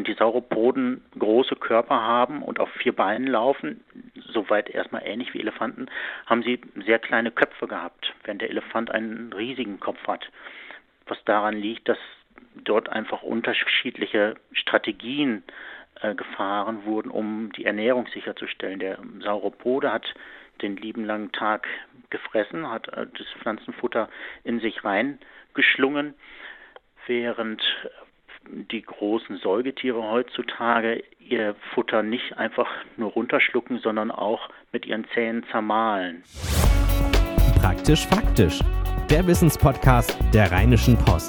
während die Sauropoden große Körper haben und auf 4 Beinen laufen, soweit erstmal ähnlich wie Elefanten, haben sie sehr kleine Köpfe gehabt, während der Elefant einen riesigen Kopf hat. Was daran liegt, dass dort einfach unterschiedliche Strategien gefahren wurden, um die Ernährung sicherzustellen. Der Sauropode hat den lieben langen Tag gefressen, hat das Pflanzenfutter in sich reingeschlungen, während die großen Säugetiere heutzutage ihr Futter nicht einfach nur runterschlucken, sondern auch mit ihren Zähnen zermahlen. Praktisch faktisch, der Wissenspodcast der Rheinischen Post.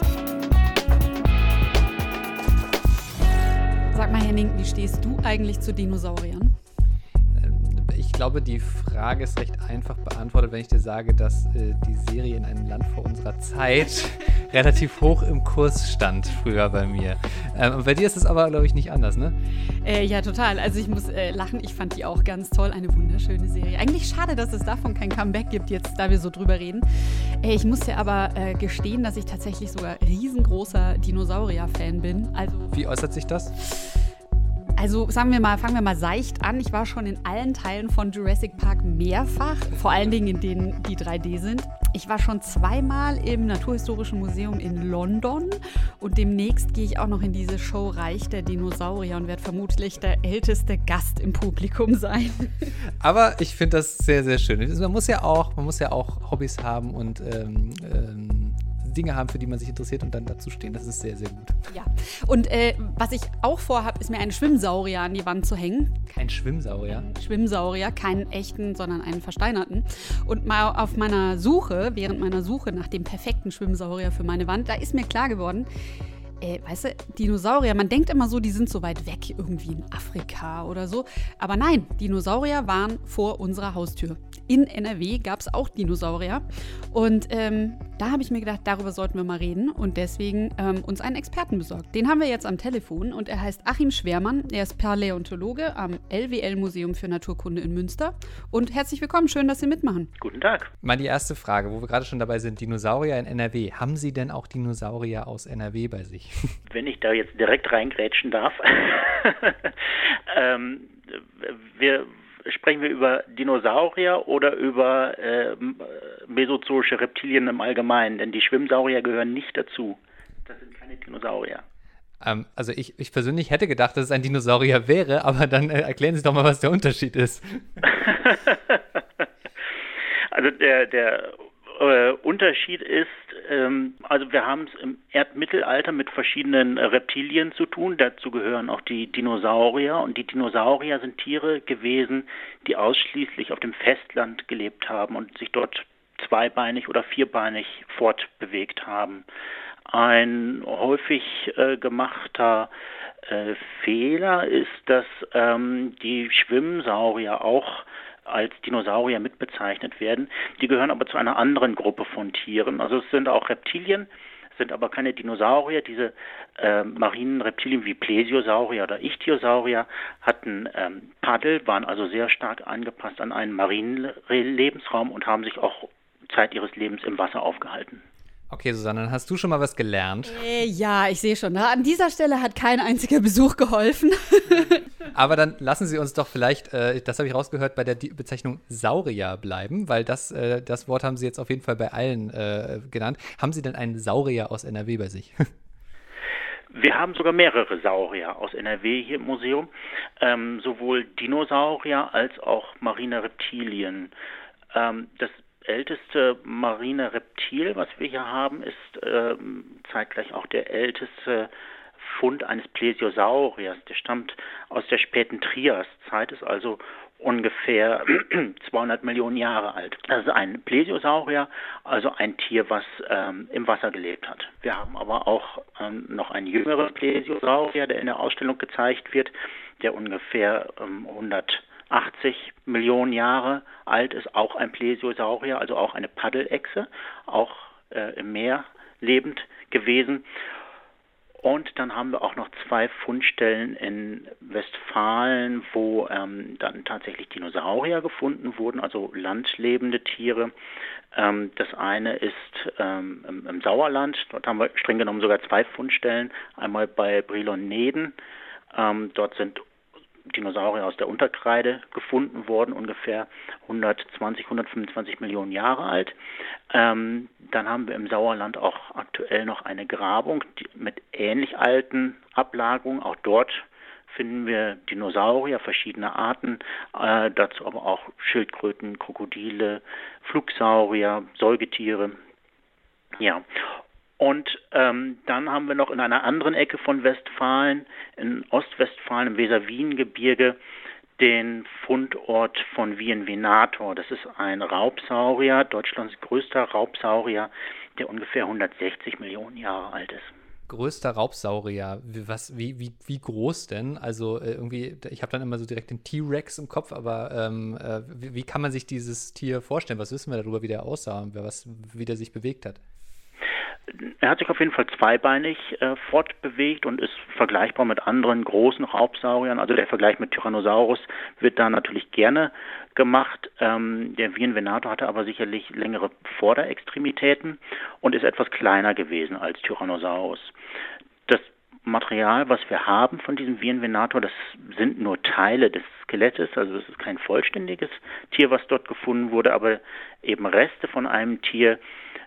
Sag mal, Henning, wie stehst du eigentlich zu Dinosauriern? Ich glaube, die Frage ist recht einfach beantwortet, wenn ich dir sage, dass die Serie in einem Land vor unserer Zeit relativ hoch im Kurs stand früher bei mir. Und bei dir ist es aber, glaube ich, nicht anders, ne? Ja, total. Also ich muss lachen, ich fand die auch ganz toll. Eine wunderschöne Serie. Eigentlich schade, dass es davon kein Comeback gibt, jetzt da wir so drüber reden. Ich muss dir aber gestehen, dass ich tatsächlich sogar riesengroßer Dinosaurier-Fan bin. Wie äußert sich das? Also fangen wir mal seicht an. Ich war schon in allen Teilen von Jurassic Park mehrfach, vor allen Dingen in denen, die 3D sind. Ich war schon 2-mal im Naturhistorischen Museum in London und demnächst gehe ich auch noch in diese Show Reich der Dinosaurier und werde vermutlich der älteste Gast im Publikum sein. Aber ich finde das sehr, sehr schön. Man muss ja auch Hobbys haben und Dinge haben, für die man sich interessiert und dann dazu stehen. Das ist sehr, sehr gut. Ja, und was ich auch vorhabe, ist mir einen Schwimmsaurier an die Wand zu hängen. Kein Schwimmsaurier? Schwimmsaurier, keinen echten, sondern einen versteinerten. Und mal während meiner Suche nach dem perfekten Schwimmsaurier für meine Wand, da ist mir klar geworden, weißt du, Dinosaurier, man denkt immer so, die sind so weit weg, irgendwie in Afrika oder so. Aber nein, Dinosaurier waren vor unserer Haustür. In NRW gab es auch Dinosaurier. Und da habe ich mir gedacht, darüber sollten wir mal reden und deswegen uns einen Experten besorgt. Den haben wir jetzt am Telefon und er heißt Achim Schwermann. Er ist Paläontologe am LWL-Museum für Naturkunde in Münster. Und herzlich willkommen, schön, dass Sie mitmachen. Guten Tag. Mal die erste Frage, wo wir gerade schon dabei sind, Dinosaurier in NRW. Haben Sie denn auch Dinosaurier aus NRW bei sich? Wenn ich da jetzt direkt reingrätschen darf. Sprechen wir über Dinosaurier oder über mesozoische Reptilien im Allgemeinen? Denn die Schwimmsaurier gehören nicht dazu. Das sind keine Dinosaurier. Also ich persönlich hätte gedacht, dass es ein Dinosaurier wäre, aber dann erklären Sie doch mal, was der Unterschied ist. Also der Unterschied ist, also wir haben es im Erdmittelalter mit verschiedenen Reptilien zu tun. Dazu gehören auch die Dinosaurier. Und die Dinosaurier sind Tiere gewesen, die ausschließlich auf dem Festland gelebt haben und sich dort zweibeinig oder vierbeinig fortbewegt haben. Ein häufig gemachter Fehler ist, dass die Schwimmsaurier auch als Dinosaurier mitbezeichnet werden. Die gehören aber zu einer anderen Gruppe von Tieren. Also es sind auch Reptilien, sind aber keine Dinosaurier. Diese marinen Reptilien wie Plesiosaurier oder Ichthyosaurier hatten Paddel, waren also sehr stark angepasst an einen marinen Lebensraum und haben sich auch Zeit ihres Lebens im Wasser aufgehalten. Okay, Susanne, dann hast du schon mal was gelernt. Ja, ich sehe schon. An dieser Stelle hat kein einziger Besuch geholfen. Aber dann lassen Sie uns doch vielleicht, das habe ich rausgehört, bei der Bezeichnung Saurier bleiben, weil das Wort haben Sie jetzt auf jeden Fall bei allen genannt. Haben Sie denn einen Saurier aus NRW bei sich? Wir haben sogar mehrere Saurier aus NRW hier im Museum, sowohl Dinosaurier als auch marine Reptilien. Das älteste marine Reptil, was wir hier haben, ist zeitgleich auch der älteste Fund eines Plesiosauriers. Der stammt aus der späten Triaszeit, ist also ungefähr 200 Millionen Jahre alt. Also ein Plesiosaurier, also ein Tier, was im Wasser gelebt hat. Wir haben aber auch noch einen jüngeren Plesiosaurier, der in der Ausstellung gezeigt wird, der ungefähr 180 Millionen Jahre alt ist, auch ein Plesiosaurier, also auch eine Paddelechse, auch im Meer lebend gewesen. Und dann haben wir auch noch 2 Fundstellen in Westfalen, wo dann tatsächlich Dinosaurier gefunden wurden, also landlebende Tiere. Das eine ist im Sauerland, dort haben wir streng genommen sogar 2 Fundstellen, einmal bei Brilon-Neden Dort sind Dinosaurier aus der Unterkreide gefunden worden, ungefähr 120, 125 Millionen Jahre alt. Dann haben wir im Sauerland auch aktuell noch eine Grabung mit ähnlich alten Ablagerungen. Auch dort finden wir Dinosaurier verschiedener Arten, dazu aber auch Schildkröten, Krokodile, Flugsaurier, Säugetiere. Ja. Und dann haben wir noch in einer anderen Ecke von Westfalen, in Ostwestfalen im Weser-Wien-Gebirge, den Fundort von Wien-Venator. Das ist ein Raubsaurier, Deutschlands größter Raubsaurier, der ungefähr 160 Millionen Jahre alt ist. Größter Raubsaurier, wie groß denn? Also irgendwie, ich habe dann immer so direkt den T-Rex im Kopf, aber wie kann man sich dieses Tier vorstellen? Was wissen wir darüber, wie der aussah und wie der sich bewegt hat? Er hat sich auf jeden Fall zweibeinig fortbewegt und ist vergleichbar mit anderen großen Raubsauriern. Also der Vergleich mit Tyrannosaurus wird da natürlich gerne gemacht. Der Wien-Venator hatte aber sicherlich längere Vorderextremitäten und ist etwas kleiner gewesen als Tyrannosaurus. Das Material, was wir haben von diesem Wien-Venator, das sind nur Teile des Skelettes, also es ist kein vollständiges Tier, was dort gefunden wurde, aber eben Reste von einem Tier,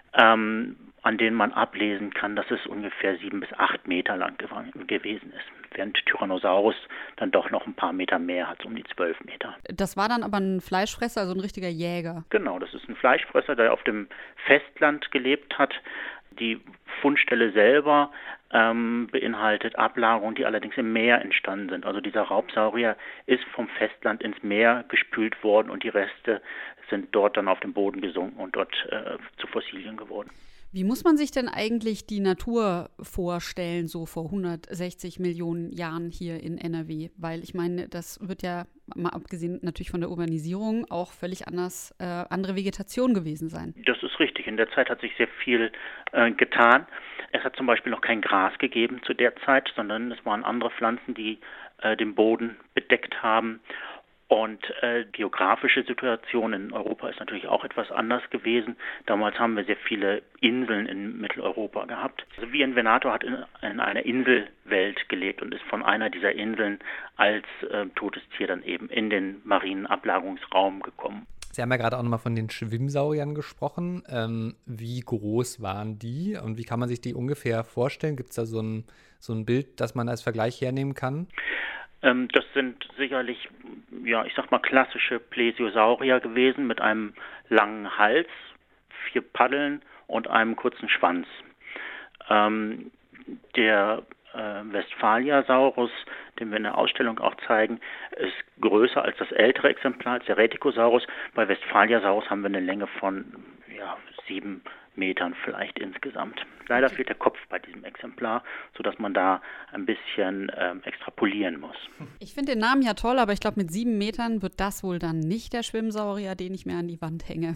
an denen man ablesen kann, dass es ungefähr 7 bis 8 Meter lang gewesen ist, während Tyrannosaurus dann doch noch ein paar Meter mehr hat, so um die 12 Meter. Das war dann aber ein Fleischfresser, also ein richtiger Jäger. Genau, das ist ein Fleischfresser, der auf dem Festland gelebt hat. Die Fundstelle selber beinhaltet Ablagerungen, die allerdings im Meer entstanden sind. Also dieser Raubsaurier ist vom Festland ins Meer gespült worden und die Reste sind dort dann auf dem Boden gesunken und dort zu Fossilien geworden. Wie muss man sich denn eigentlich die Natur vorstellen, so vor 160 Millionen Jahren hier in NRW? Weil ich meine, das wird ja, mal abgesehen natürlich von der Urbanisierung, auch völlig andere Vegetation gewesen sein. Das ist richtig. In der Zeit hat sich sehr viel getan. Es hat zum Beispiel noch kein Gras gegeben zu der Zeit, sondern es waren andere Pflanzen, die den Boden bedeckt haben. Und geografische Situation in Europa ist natürlich auch etwas anders gewesen. Damals haben wir sehr viele Inseln in Mitteleuropa gehabt. Also Wien-Venator hat in einer Inselwelt gelebt und ist von einer dieser Inseln als totes Tier dann eben in den marinen Ablagerungsraum gekommen. Sie haben ja gerade auch nochmal von den Schwimmsauriern gesprochen. Wie groß waren die und wie kann man sich die ungefähr vorstellen? Gibt es da so ein Bild, das man als Vergleich hernehmen kann? Das sind sicherlich, ja, ich sag mal klassische Plesiosaurier gewesen mit einem langen Hals, 4 Paddeln und einem kurzen Schwanz. Der Westphaliasaurus, den wir in der Ausstellung auch zeigen, ist größer als das ältere Exemplar, als der Reticosaurus. Bei Westphaliasaurus haben wir eine Länge von 7 Metern vielleicht insgesamt. Leider fehlt der Kopf bei diesem Exemplar, sodass man da ein bisschen extrapolieren muss. Ich finde den Namen ja toll, aber ich glaube, mit 7 Metern wird das wohl dann nicht der Schwimmsaurier, den ich mir an die Wand hänge.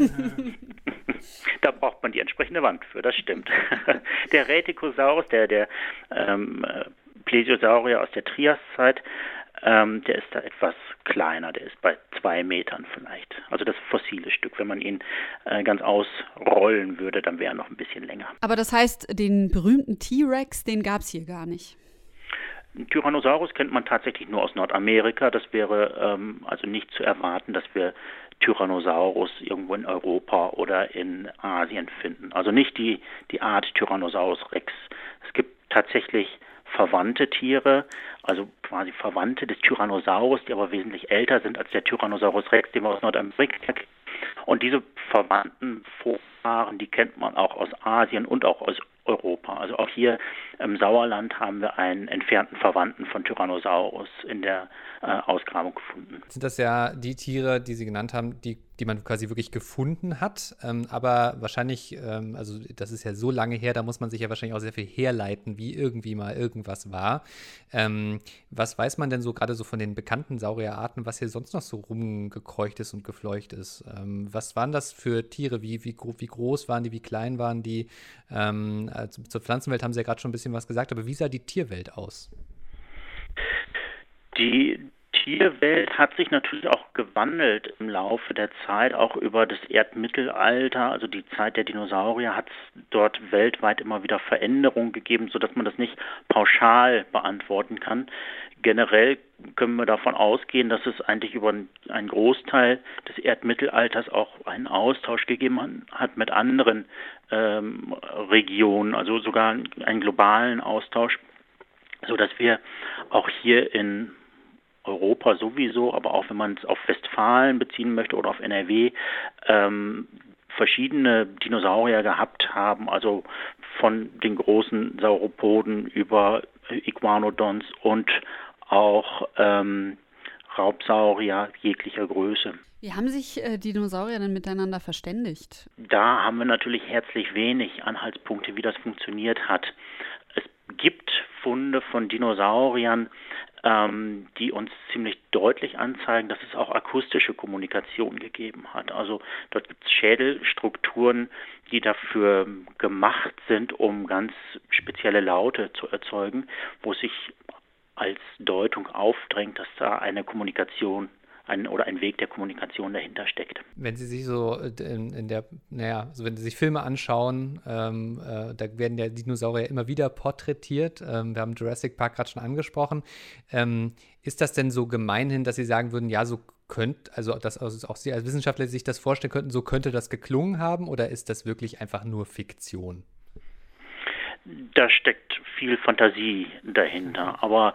Da braucht man die entsprechende Wand für, das stimmt. Der Reticosaurus, der Plesiosaurier aus der Triaszeit, der ist da etwas kleiner, der ist bei 2 Metern vielleicht. Also das fossile Stück, wenn man ihn ganz ausrollen würde, dann wäre er noch ein bisschen länger. Aber das heißt, den berühmten T-Rex, den gab es hier gar nicht? Tyrannosaurus kennt man tatsächlich nur aus Nordamerika. Das wäre also nicht zu erwarten, dass wir Tyrannosaurus irgendwo in Europa oder in Asien finden. Also nicht die Art Tyrannosaurus Rex. Es gibt tatsächlich verwandte Tiere, also quasi Verwandte des Tyrannosaurus, die aber wesentlich älter sind als der Tyrannosaurus Rex, den wir aus Nordamerika kennen. Und diese verwandten Vorfahren, die kennt man auch aus Asien und auch aus Europa. Also auch hier im Sauerland haben wir einen entfernten Verwandten von Tyrannosaurus in der Ausgrabung gefunden. Sind das ja die Tiere, die Sie genannt haben, die man quasi wirklich gefunden hat, aber wahrscheinlich, also das ist ja so lange her, da muss man sich ja wahrscheinlich auch sehr viel herleiten, wie irgendwie mal irgendwas war. Was weiß man denn so gerade so von den bekannten Saurierarten, was hier sonst noch so rumgekreucht ist und gefleucht ist? Was waren das für Tiere? Wie groß waren die, wie klein waren die? Also zur Pflanzenwelt haben Sie ja gerade schon ein bisschen was gesagt, aber wie sah die Tierwelt aus? Die Tierwelt hat sich natürlich auch gewandelt im Laufe der Zeit, auch über das Erdmittelalter, also die Zeit der Dinosaurier, hat es dort weltweit immer wieder Veränderungen gegeben, sodass man das nicht pauschal beantworten kann. Generell können wir davon ausgehen, dass es eigentlich über einen Großteil des Erdmittelalters auch einen Austausch gegeben hat mit anderen Regionen, also sogar einen globalen Austausch, sodass wir auch hier in Europa sowieso, aber auch wenn man es auf Westfalen beziehen möchte oder auf NRW, verschiedene Dinosaurier gehabt haben, also von den großen Sauropoden über Iguanodons und auch Raubsaurier jeglicher Größe. Wie haben sich Dinosaurier denn miteinander verständigt? Da haben wir natürlich herzlich wenig Anhaltspunkte, wie das funktioniert hat. Es gibt Funde von Dinosauriern, die uns ziemlich deutlich anzeigen, dass es auch akustische Kommunikation gegeben hat. Also dort gibt es Schädelstrukturen, die dafür gemacht sind, um ganz spezielle Laute zu erzeugen, wo sich als Deutung aufdrängt, dass da eine Kommunikation oder ein Weg der Kommunikation dahinter steckt. Wenn Sie sich so wenn Sie sich Filme anschauen, da werden ja Dinosaurier immer wieder porträtiert. Wir haben Jurassic Park gerade schon angesprochen. Ist das denn so gemeinhin, dass Sie sagen würden, ja, so dass auch Sie als Wissenschaftler sich das vorstellen könnten, so könnte das geklungen haben, oder ist das wirklich einfach nur Fiktion? Da steckt viel Fantasie dahinter, aber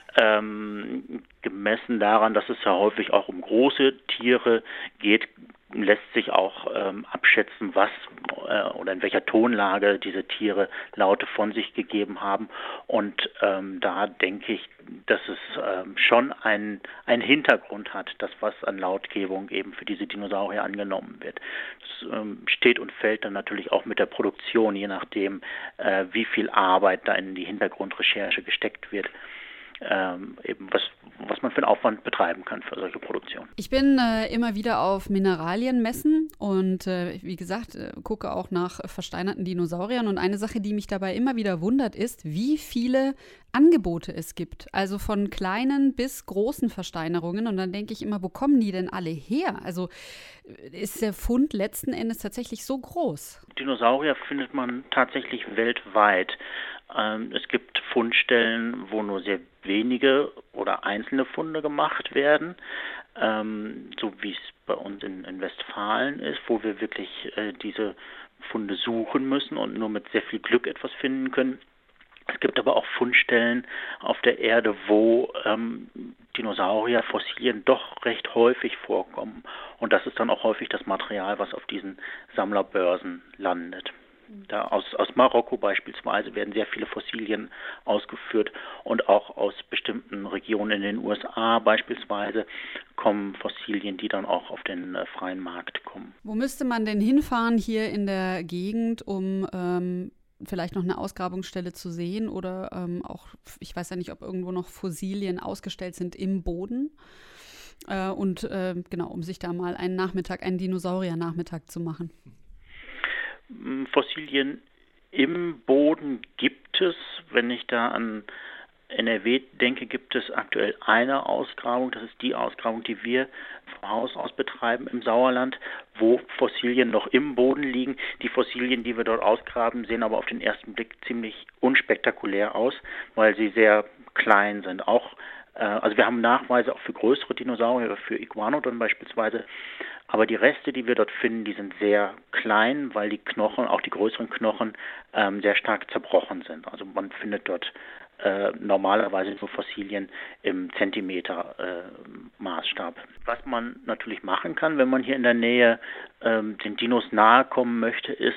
gemessen daran, dass es ja häufig auch um große Tiere geht, lässt sich auch abschätzen, was oder in welcher Tonlage diese Tiere Laute von sich gegeben haben. Und da denke ich, dass es schon einen Hintergrund hat, das was an Lautgebung eben für diese Dinosaurier angenommen wird. Das steht und fällt dann natürlich auch mit der Produktion, je nachdem, wie viel Arbeit da in die Hintergrundrecherche gesteckt wird. Eben was man für einen Aufwand betreiben kann für solche Produktionen. Ich bin immer wieder auf Mineralienmessen und wie gesagt, gucke auch nach versteinerten Dinosauriern. Und eine Sache, die mich dabei immer wieder wundert, ist, wie viele Angebote es gibt. Also von kleinen bis großen Versteinerungen. Und dann denke ich immer, wo kommen die denn alle her? Also ist der Fund letzten Endes tatsächlich so groß? Dinosaurier findet man tatsächlich weltweit. Es gibt Fundstellen, wo nur sehr wenige oder einzelne Funde gemacht werden, so wie es bei uns in Westfalen ist, wo wir wirklich diese Funde suchen müssen und nur mit sehr viel Glück etwas finden können. Es gibt aber auch Fundstellen auf der Erde, wo Dinosaurierfossilien doch recht häufig vorkommen. Und das ist dann auch häufig das Material, was auf diesen Sammlerbörsen landet. Da aus Marokko beispielsweise werden sehr viele Fossilien ausgeführt und auch aus bestimmten Regionen in den USA beispielsweise kommen Fossilien, die dann auch auf den freien Markt kommen. Wo müsste man denn hinfahren hier in der Gegend, um vielleicht noch eine Ausgrabungsstelle zu sehen oder auch, ich weiß ja nicht, ob irgendwo noch Fossilien ausgestellt sind im Boden genau, um sich da mal einen Dinosaurier-Nachmittag zu machen? Fossilien im Boden gibt es. Wenn ich da an NRW denke, gibt es aktuell eine Ausgrabung. Das ist die Ausgrabung, die wir vom Haus aus betreiben im Sauerland, wo Fossilien noch im Boden liegen. Die Fossilien, die wir dort ausgraben, sehen aber auf den ersten Blick ziemlich unspektakulär aus, weil sie sehr klein sind. Also wir haben Nachweise auch für größere Dinosaurier, für Iguanodon beispielsweise, aber die Reste, die wir dort finden, die sind sehr klein, weil die Knochen, auch die größeren Knochen, sehr stark zerbrochen sind. Also man findet dort normalerweise nur Fossilien im Zentimeter-Maßstab. Was man natürlich machen kann, wenn man hier in der Nähe den Dinos nahe kommen möchte, ist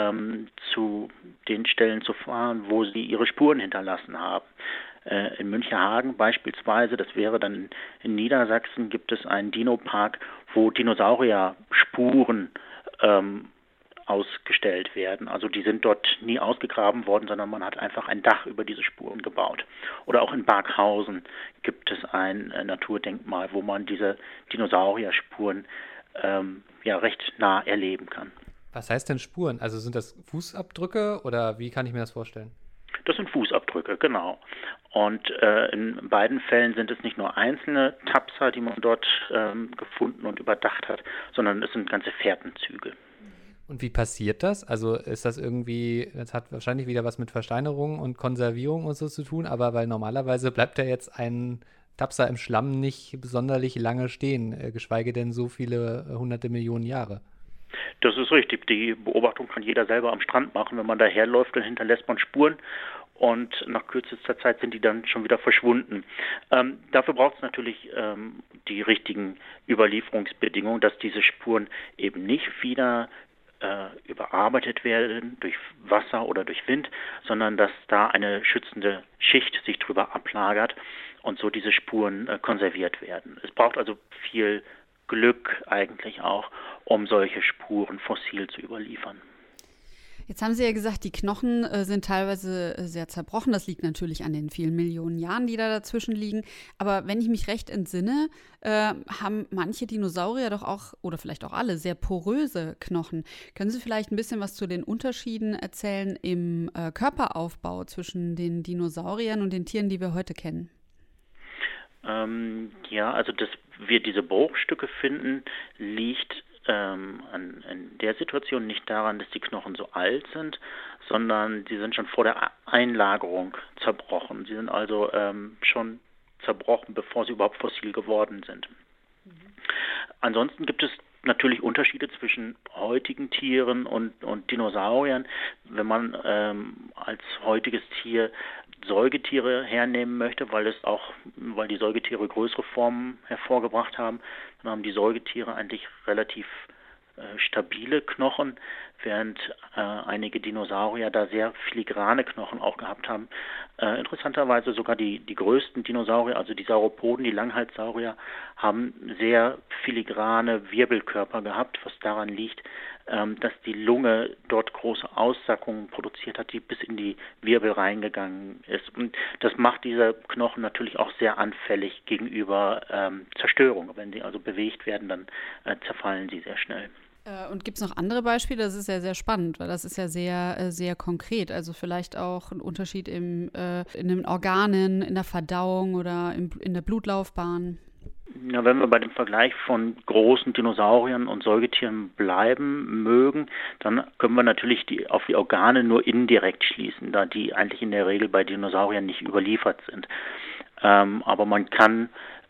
zu den Stellen zu fahren, wo sie ihre Spuren hinterlassen haben. In Münchehagen beispielsweise, das wäre dann in Niedersachsen, gibt es einen Dino-Park, wo Dinosaurier-Spuren ausgestellt werden. Also die sind dort nie ausgegraben worden, sondern man hat einfach ein Dach über diese Spuren gebaut. Oder auch in Barkhausen gibt es ein Naturdenkmal, wo man diese Dinosaurier-Spuren recht nah erleben kann. Was heißt denn Spuren? Also sind das Fußabdrücke oder wie kann ich mir das vorstellen? Das sind Fußabdrücke, genau. Und in beiden Fällen sind es nicht nur einzelne Tapser, die man dort gefunden und überdacht hat, sondern es sind ganze Fährtenzüge. Und wie passiert das? Also ist das irgendwie, das hat wahrscheinlich wieder was mit Versteinerung und Konservierung und so zu tun, aber weil normalerweise bleibt ja jetzt ein Tapser im Schlamm nicht sonderlich lange stehen, geschweige denn so viele hunderte Millionen Jahre. Das ist richtig. Die Beobachtung kann jeder selber am Strand machen. Wenn man daherläuft, dann hinterlässt man Spuren und nach kürzester Zeit sind die dann schon wieder verschwunden. Dafür braucht es natürlich die richtigen Überlieferungsbedingungen, dass diese Spuren eben nicht wieder überarbeitet werden durch Wasser oder durch Wind, sondern dass da eine schützende Schicht sich drüber ablagert und so diese Spuren konserviert werden. Es braucht also viel Glück eigentlich auch, um solche Spuren fossil zu überliefern. Jetzt haben Sie ja gesagt, die Knochen sind teilweise sehr zerbrochen. Das liegt natürlich an den vielen Millionen Jahren, die da dazwischen liegen. Aber wenn ich mich recht entsinne, haben manche Dinosaurier doch auch, oder vielleicht auch alle, sehr poröse Knochen. Können Sie vielleicht ein bisschen was zu den Unterschieden erzählen im Körperaufbau zwischen den Dinosauriern und den Tieren, die wir heute kennen? Ja, also dass wir diese Bruchstücke finden, liegt in der Situation nicht daran, dass die Knochen so alt sind, sondern sie sind schon vor der Einlagerung zerbrochen. Sie sind also schon zerbrochen, bevor sie überhaupt fossil geworden sind. Ansonsten gibt es natürlich Unterschiede zwischen heutigen Tieren und Dinosauriern. Wenn man als heutiges Tier Säugetiere hernehmen möchte, weil die Säugetiere größere Formen hervorgebracht haben, dann haben die Säugetiere eigentlich relativ stabile Knochen, während einige Dinosaurier da sehr filigrane Knochen auch gehabt haben. Interessanterweise sogar die größten Dinosaurier, also die Sauropoden, die Langhalssaurier, haben sehr filigrane Wirbelkörper gehabt, was daran liegt, dass die Lunge dort große Aussackungen produziert hat, die bis in die Wirbel reingegangen ist. Und das macht diese Knochen natürlich auch sehr anfällig gegenüber Zerstörung. Wenn sie also bewegt werden, dann zerfallen sie sehr schnell. Und gibt es noch andere Beispiele? Das ist ja sehr spannend, weil das ist ja sehr, sehr konkret. Also vielleicht auch ein Unterschied in den Organen, in der Verdauung oder in der Blutlaufbahn. Ja, wenn wir bei dem Vergleich von großen Dinosauriern und Säugetieren bleiben mögen, dann können wir natürlich auf die Organe nur indirekt schließen, da die eigentlich in der Regel bei Dinosauriern nicht überliefert sind. Aber man kann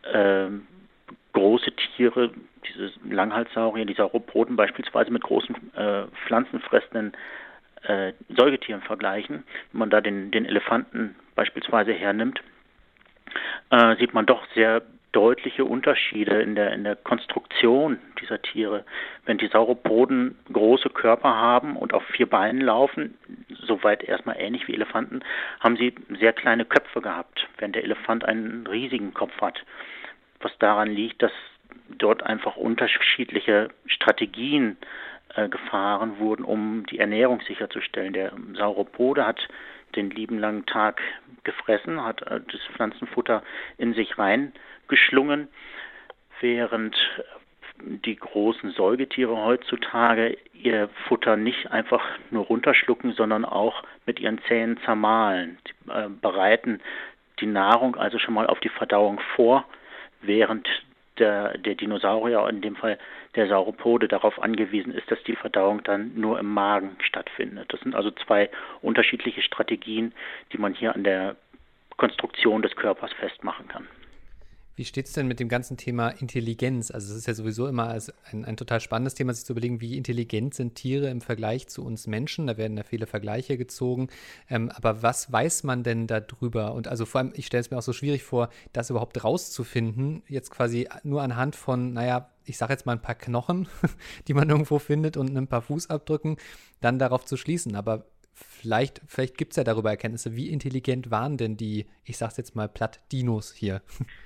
große Tiere, diese Langhalssaurier, die Sauropoden beispielsweise mit großen pflanzenfressenden Säugetieren vergleichen. Wenn man da den Elefanten beispielsweise hernimmt, sieht man doch sehr deutliche Unterschiede in der Konstruktion dieser Tiere. Wenn die Sauropoden große Körper haben und auf 4 Beinen laufen, soweit erstmal ähnlich wie Elefanten, haben sie sehr kleine Köpfe gehabt, während der Elefant einen riesigen Kopf hat. Was daran liegt, dass dort einfach unterschiedliche Strategien gefahren wurden, um die Ernährung sicherzustellen. Der Sauropode hat den lieben langen Tag gefressen, hat das Pflanzenfutter in sich reingeschlungen, während die großen Säugetiere heutzutage ihr Futter nicht einfach nur runterschlucken, sondern auch mit ihren Zähnen zermahlen. Sie bereiten die Nahrung also schon mal auf die Verdauung vor, während der Dinosaurier, in dem Fall der Sauropode, darauf angewiesen ist, dass die Verdauung dann nur im Magen stattfindet. Das sind also 2 unterschiedliche Strategien, die man hier an der Konstruktion des Körpers festmachen kann. Wie steht es denn mit dem ganzen Thema Intelligenz? Also es ist ja sowieso immer ein total spannendes Thema, sich zu überlegen, wie intelligent sind Tiere im Vergleich zu uns Menschen. Da werden ja viele Vergleiche gezogen. Aber was weiß man denn darüber? Und also vor allem, ich stelle es mir auch so schwierig vor, das überhaupt rauszufinden, jetzt quasi nur anhand von, naja, ich sage jetzt mal ein paar Knochen, die man irgendwo findet und ein paar Fußabdrücken, dann darauf zu schließen. Aber vielleicht gibt es ja darüber Erkenntnisse, wie intelligent waren denn die, ich sage es jetzt mal platt, Dinos hier?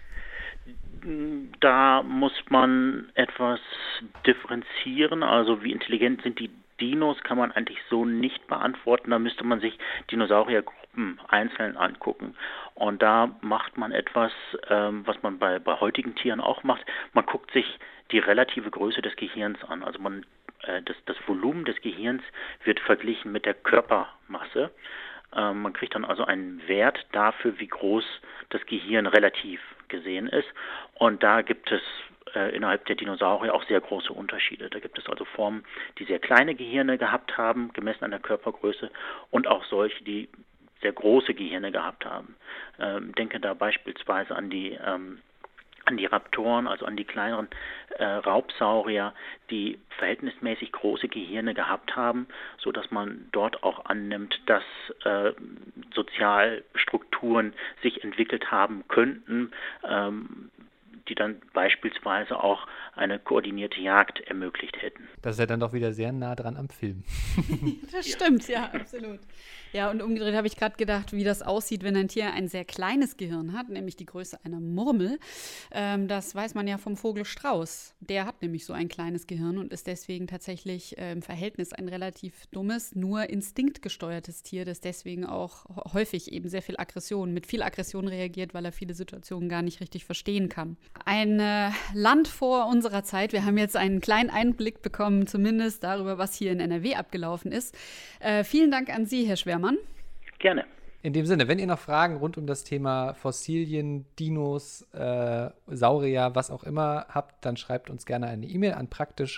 Da muss man etwas differenzieren, also wie intelligent sind die Dinos, kann man eigentlich so nicht beantworten. Da müsste man sich Dinosauriergruppen einzeln angucken. Und da macht man etwas, was man bei heutigen Tieren auch macht. Man guckt sich die relative Größe des Gehirns an. Also das Volumen des Gehirns wird verglichen mit der Körpermasse. Man kriegt dann also einen Wert dafür, wie groß das Gehirn relativ gesehen ist. Und da gibt es innerhalb der Dinosaurier auch sehr große Unterschiede. Da gibt es also Formen, die sehr kleine Gehirne gehabt haben, gemessen an der Körpergröße, und auch solche, die sehr große Gehirne gehabt haben. Denke da beispielsweise an die Raptoren, also an die kleineren Raubsaurier, die verhältnismäßig große Gehirne gehabt haben, sodass man dort auch annimmt, dass Sozialstrukturen sich entwickelt haben könnten, die dann beispielsweise auch eine koordinierte Jagd ermöglicht hätten. Das ist ja dann doch wieder sehr nah dran am Film. Das stimmt, ja, absolut. Ja, und umgedreht habe ich gerade gedacht, wie das aussieht, wenn ein Tier ein sehr kleines Gehirn hat, nämlich die Größe einer Murmel. Das weiß man ja vom Vogel Strauß. Der hat nämlich so ein kleines Gehirn und ist deswegen tatsächlich im Verhältnis ein relativ dummes, nur instinktgesteuertes Tier, das deswegen auch häufig eben sehr viel mit viel Aggression reagiert, weil er viele Situationen gar nicht richtig verstehen kann. Ein Land vor unserer Zeit. Wir haben jetzt einen kleinen Einblick bekommen, zumindest darüber, was hier in NRW abgelaufen ist. Vielen Dank an Sie, Herr Schwermann. Gerne. In dem Sinne, wenn ihr noch Fragen rund um das Thema Fossilien, Dinos, Saurier, was auch immer habt, dann schreibt uns gerne eine E-Mail an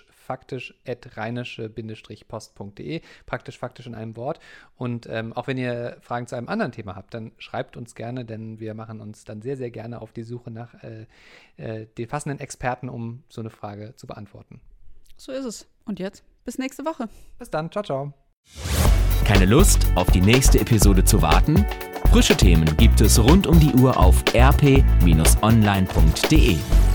praktisch-faktisch@rheinische-post.de. Praktisch faktisch in einem Wort. Und auch wenn ihr Fragen zu einem anderen Thema habt, dann schreibt uns gerne, denn wir machen uns dann sehr, sehr gerne auf die Suche nach den passenden Experten, um so eine Frage zu beantworten. So ist es. Und jetzt bis nächste Woche. Bis dann. Ciao, ciao. Keine Lust, auf die nächste Episode zu warten? Frische Themen gibt es rund um die Uhr auf rp-online.de.